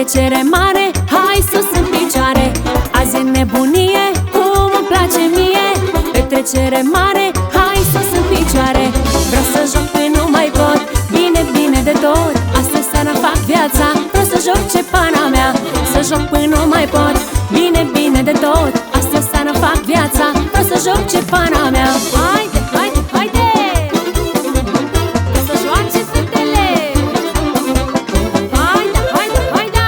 petrecere mare, hai sus în picioare. Azi e nebunie, cum îmi place mie. Petrecere mare, hai sus în picioare. Vreau să joc până nu mai pot, bine, bine de tot. Astăzi seara fac viața, vreau să joc ce pana mea. Să joc până nu mai pot, bine, bine de tot. Astăzi seara fac viața, vreau să joc ce pana mea. Haide, haide, haide! Să joace fetele! Haide, haide, haide!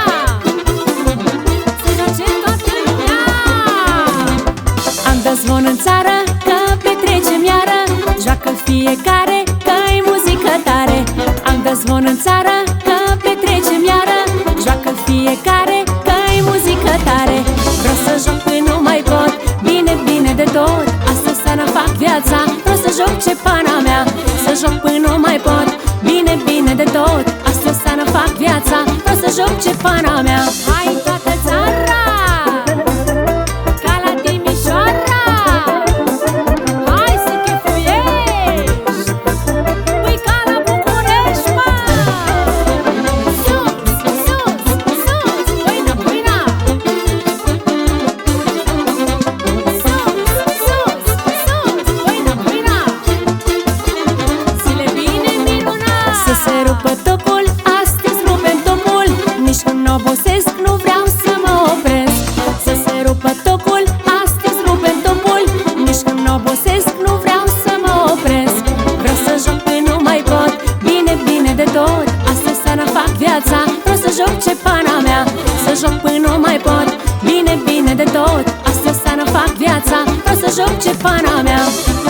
Să joace toată lumea! Am dat zvon în țară că petrecem iară. Joacă fiecare că-i muzică tare. Am dat zvon în țară că petrecem iară. Joacă fiecare că-i muzică tare. Vreau să joc până nu mai pot, bine, bine de tot. Astăzi seara fac viața, vreau să joc ce pana mea. Să joc până nu mai pot, bine, bine de tot. Astăzi seara fac viața, vreau să joc ce pana mea. Hai toată țara! Ca la Timișoara! Hai să chefuiești! Păi ca la București, mă! Sus, sus, sus! Pâina, pâina! Sus, sus, sus! Pâina, pâina! Zile bine minunat! Să se rupă tocul, astăzi rupem tocul. Nici când n-obosesc, nu vreau să mă opresc. Să se rupă tocul, astăzi rupem tocul. Nici când n-obosesc, nu vreau să mă opresc. Vreau să joc până nu mai pot, bine, bine de tot. Astăzi seara fac viața, vreau să joc ce pana mea. Să joc până nu mai pot, bine, bine de tot. Astăzi seara fac viața, vreau să joc ce pana mea.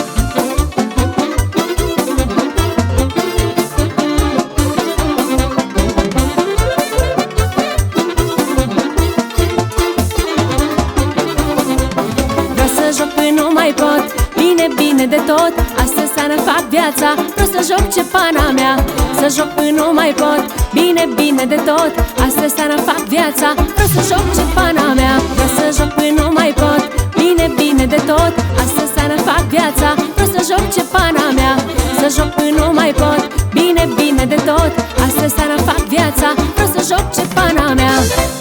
Vreau să joc până nu mai pot, bine, bine de tot. Astăzi seara fac viața, vreau să joc ce pana mea. Să joc până nu mai pot, bine, bine de tot. Astăzi seara fac viața, vreau să joc ce pana mea. Vreau să joc până nu mai pot, bine, bine de tot. Astăzi seara fac viața, vreau să joc ce pana mea. Să joc până nu mai pot, bine, bine de tot. Astăzi seara fac viața, vreau să joc ce pana mea.